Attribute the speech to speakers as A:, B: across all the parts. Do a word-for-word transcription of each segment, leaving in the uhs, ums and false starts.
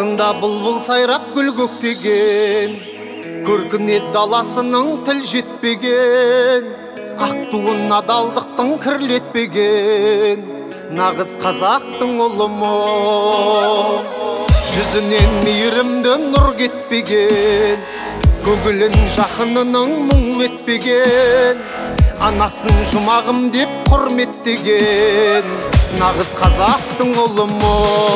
A: Таңда бұлбұл сайрап гүл көктеген, көркіне даласының тіл жетпеген, ақ туын адалдықтың кірлетпеген, нағыз қазақтың ұлымы. Жүзінен мейірімді нұр кетпеген, көңілін жақынының мұң етпеген, анасын жұмағым деп құрметтеген, нағыз қазақтың ұлымы.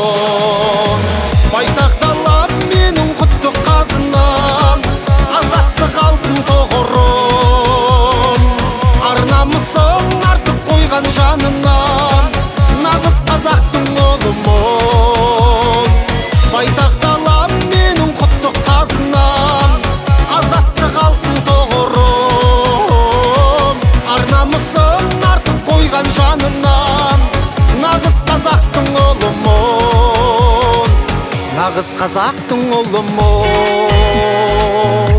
A: Байтақ далам менің құтты қазынам, азаттық алтын тұғырым, ар намысын артып қойған жанынан, нағыз қазақтың ұлымын. Байтақ далам менің құтты қазынам, азаттық алтын тұғырым, ар намысын артып қойған жанынан, нағыз қазақтың ұлымын, нағыз қазақтың ұлымын.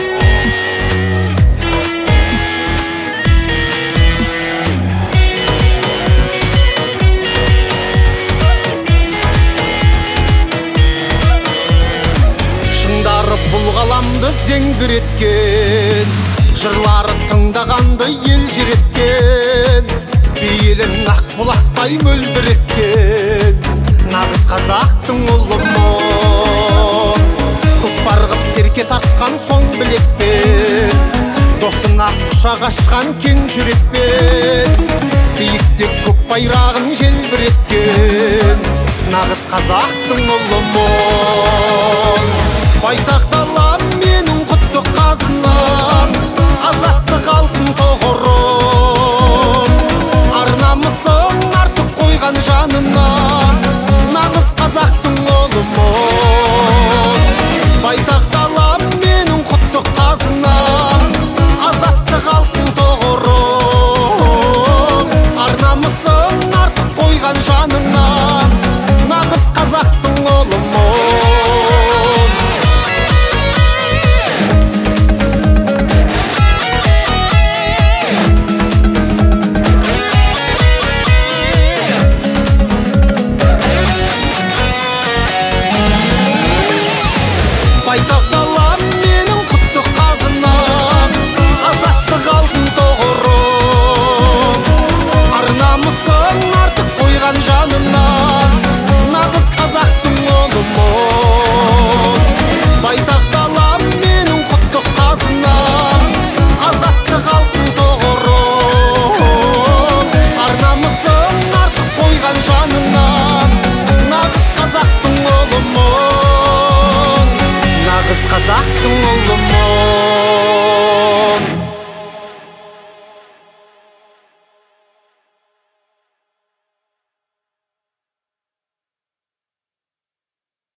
A: Бұл ғаламды зеңгіреткен, жырлары тыңдағанды ел жереткен, бейілін ақ бұлақтай мөлдіреткен, нағыз қазақтың ұлымын. Көкпар ғып серке тартқан соң білекпен, досына құшақ ашқан кең жүрекпен, биікте көк байрағын желбіреткен, нағыз қазақтың ұлымын. Байтақ далам менің құтты қазынам, азаттық алтын тұғырым, ар намысын артып қойған жанынан, нағыз қазақтың ұлымын. Байтақ далам менің құтты қазынам, азаттық алтын тұғырым, ар намысын артып қойған жанынан, нағыз қазақтың ұлымын. Байтақ далам менің құтты қазынам, азаттық алтын тұғырым, ар намысын артып қойған жанынан, нағыз қазақтың ұлымын. Байтақ далам менің құтты қазынам, азаттық алтын тұғырым, ар намысын артып қойған жанынан, нағыз қазақтың ұлымын, нағыз қазақтың ұлымын.